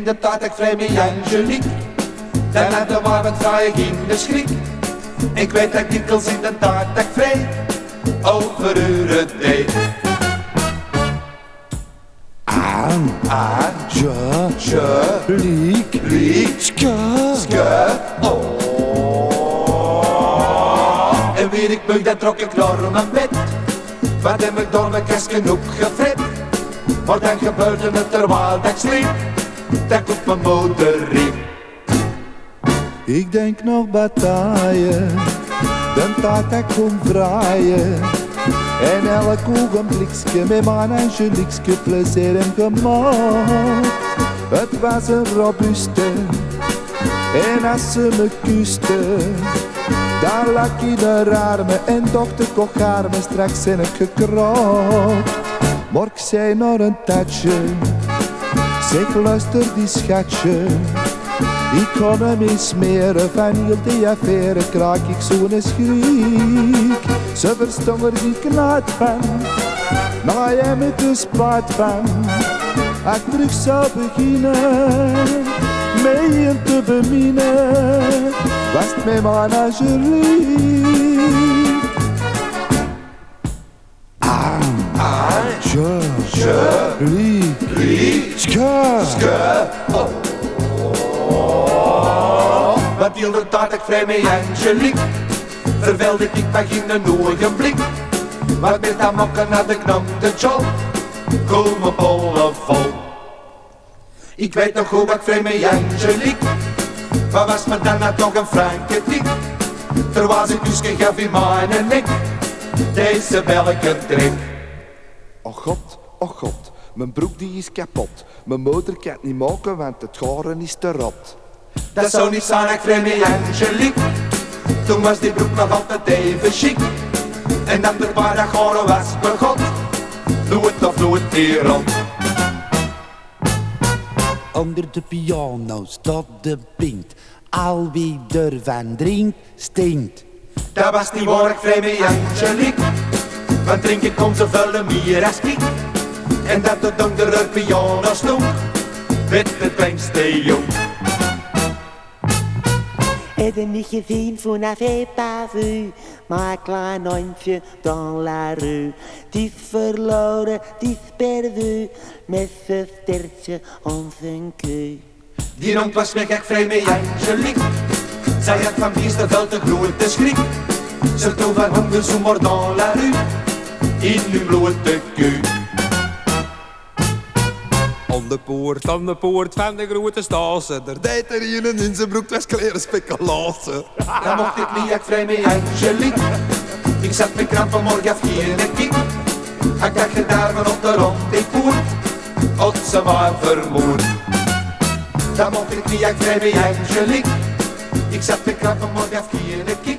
de taart ik vrij met Angelique. Dan had de waar wat vraag ik in de schrik. Ik weet dat ik dikwijls in de taart ik vrij over uren deed. Aan, je, liek, ske, En weer ik bug, dan trok ik naar mijn bed. Wat heb ik door mijn kastje opgefret. Maar dan gebeurde het terwijl dat ik sliep, dat ik op mijn moeder riep. ik denk nog bataille, de taart ik kom vraaien. En elk ogenblikske met mijn Angeliekske plezier en gemak. Het was een robuuste, en als ze me kuste, dan lag ik in haar armen en dokter kocht haar me straks in het gekropt. Maar ik zei nog een tatje, zeg luister die schatje. Ik kon hem eens smeren, van heel die affaire kraak ik zo'n schrik. Ze verstond er geen knaad van, maar jij met de spaat van. Als ik terug zou beginnen, met je te beminnen, was het mijn man Angelique. Angelique, ske, Wat hield de taart ik vrij met Angelique. Vervelde ik me in een ogenblik. Wat met dat mokken had ik nog de job. Komen bollen vol. Ik weet nog goed wat ik vrij met Angelique. Wat was me dan nog een franke dik. Terwijl ze dus gaf in mijn nek. Deze welke trek. Oh god, mijn broek die is kapot. Mijn moeder kan het niet maken, want het garen is te rot. Dat zou niet zijn, ik vrij met Angelique. Toen was die broek nog altijd even chic. En dan de paar dat garen was begot. Doe het of doe het niet rond. Onder de piano staat de pint. Al wie ervan drinkt, stinkt. Dat was niet waar, ik vrij met Angelique. Want drinken kon zoveel meer als ik. En dat de donkere piano stond, werd het kleinste jong. Heb je niet gezien, vous n'avez pas vu, mijn klein hondje dans la rue. Het is verloren, het is perdu, met zijn stertje om zijn keu. Die hond was weg, ik vrij met Angelique. Zij had van Biesterveld een grote schrik. Ze toen van honger zomaar dans la rue, in uw blote keu. Aan de poort van de grote stase, daar deed er een in zijn broek, was kleren speculatie. Dan mocht ik niet, ik vrij met Angelique. Ik zat met krampen morgen af hier in ik. Ik dacht je daar van op de rond, ik voert, had ze maar vermoord. Dan mocht ik niet, ik vrij met Angelique. Ik zat met krampen morgen af hier in ik.